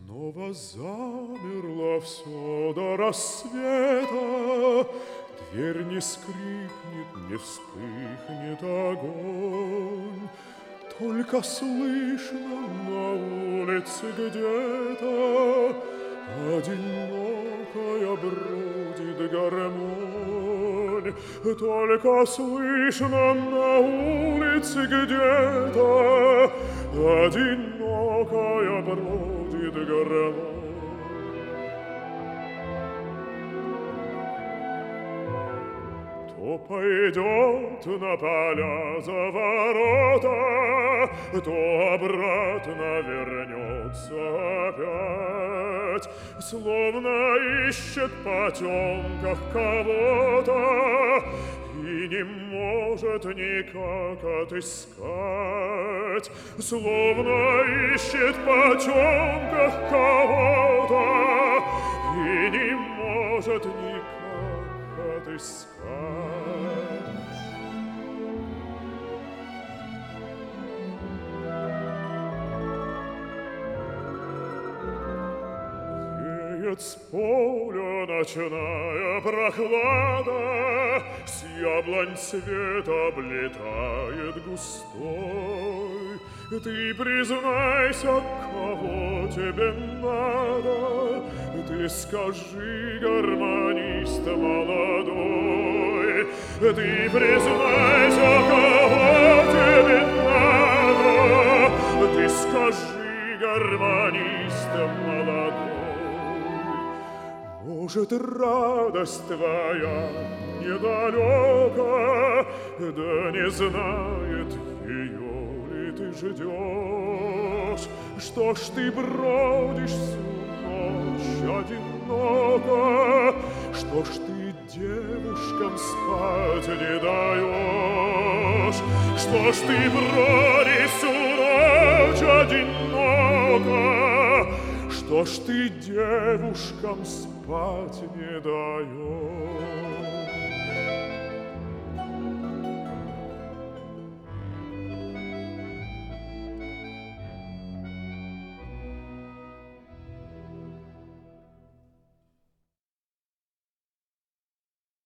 Снова замерло все до рассвета, Дверь не скрипнет, не вспыхнет огонь. Только слышно на улице где-то одинокая бродит гармонь. Только слышно на улице где-то одинокая бродит гармонь. То пойдет на поля за ворота, то обратно вернется опять, словно ищет в потемках кого-то и не может никак отыскать, словно ищет в потемках кого-то и не может никак отыскать. Веет с поля ночная прохлада, с яблонь цвет облетает густой. Ты признайся, кого тебе надо, ты скажи, гармонист молодой. Ты признайся, кого тебе надо, ты скажи, гармонист молодой. Может, радость твоя недалека, да не знает ее ли ты ждешь? Что ж ты бродишь всю ночь одиноко? Что ж ты девушкам спать не даешь? Что ж ты бродишь всю ночь одиноко? Что ж ты девушкам спать не даешь?